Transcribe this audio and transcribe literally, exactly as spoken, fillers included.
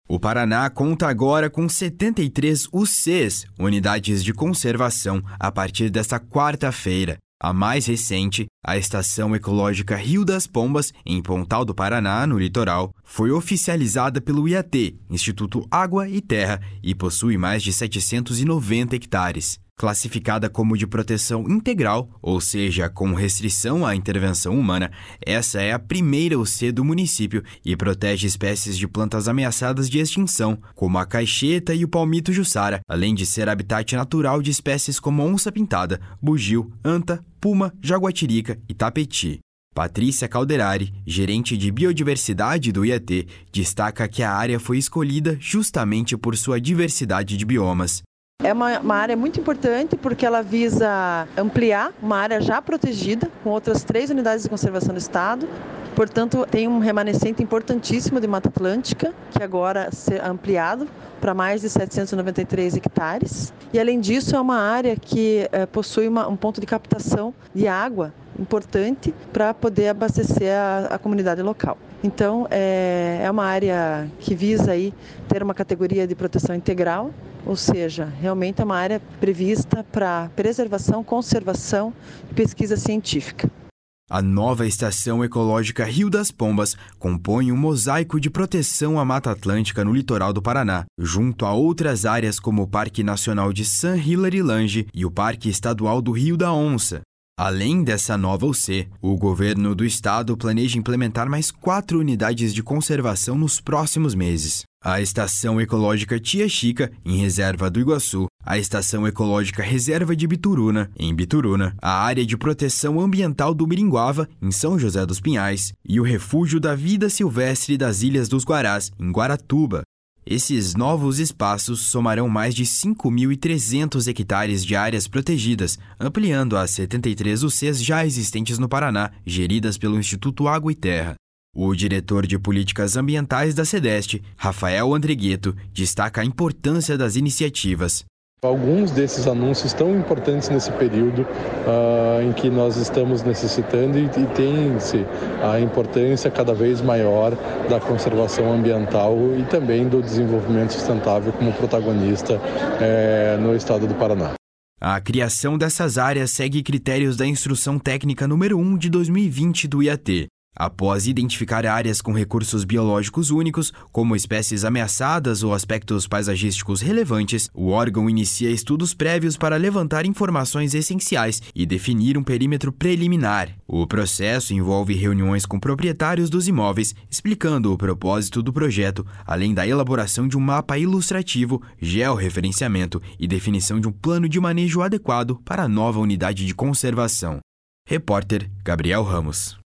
O Paraná conta agora com setenta e três U Cs, unidades de conservação, a partir desta quarta-feira. A mais recente, a Estação Ecológica Rio das Pombas, em Pontal do Paraná, no litoral, foi oficializada pelo I A T, Instituto Água e Terra, e possui mais de setecentos e noventa hectares. Classificada como de proteção integral, ou seja, com restrição à intervenção humana, essa é a primeira U C do município e protege espécies de plantas ameaçadas de extinção, como a caixeta e o palmito jussara, além de ser habitat natural de espécies como onça-pintada, bugio, anta, puma, jaguatirica e tapeti. Patrícia Calderari, gerente de biodiversidade do I A T, destaca que a área foi escolhida justamente por sua diversidade de biomas. É uma, uma área muito importante porque ela visa ampliar uma área já protegida com outras três unidades de conservação do estado. Portanto, tem um remanescente importantíssimo de Mata Atlântica, que agora é ampliado para mais de setecentos e noventa e três hectares. E, além disso, é uma área que é, possui uma, um ponto de captação de água importante para poder abastecer a, a comunidade local. Então, é, é uma área que visa aí ter uma categoria de proteção integral, ou seja, realmente é uma área prevista para preservação, conservação e pesquisa científica. A nova Estação Ecológica Rio das Pombas compõe um mosaico de proteção à Mata Atlântica no litoral do Paraná, junto a outras áreas como o Parque Nacional de San Hilary Lange e o Parque Estadual do Rio da Onça. Além dessa nova U C, o governo do estado planeja implementar mais quatro unidades de conservação nos próximos meses. A Estação Ecológica Tia Chica, em Reserva do Iguaçu, a Estação Ecológica Reserva de Bituruna, em Bituruna, a Área de Proteção Ambiental do Miringuava, em São José dos Pinhais, e o Refúgio da Vida Silvestre das Ilhas dos Guarás, em Guaratuba. Esses novos espaços somarão mais de cinco mil e trezentos hectares de áreas protegidas, ampliando as setenta e três U Cs já existentes no Paraná, geridas pelo Instituto Água e Terra. O diretor de Políticas Ambientais da SEDEST, Rafael Andregueto, destaca a importância das iniciativas. Alguns desses anúncios tão importantes nesse período uh, em que nós estamos necessitando e, e tem-se a importância cada vez maior da conservação ambiental e também do desenvolvimento sustentável como protagonista eh, no estado do Paraná. A criação dessas áreas segue critérios da Instrução Técnica número um de dois mil e vinte do I A T. Após identificar áreas com recursos biológicos únicos, como espécies ameaçadas ou aspectos paisagísticos relevantes, o órgão inicia estudos prévios para levantar informações essenciais e definir um perímetro preliminar. O processo envolve reuniões com proprietários dos imóveis, explicando o propósito do projeto, além da elaboração de um mapa ilustrativo, georreferenciamento e definição de um plano de manejo adequado para a nova unidade de conservação. Repórter Gabriel Ramos.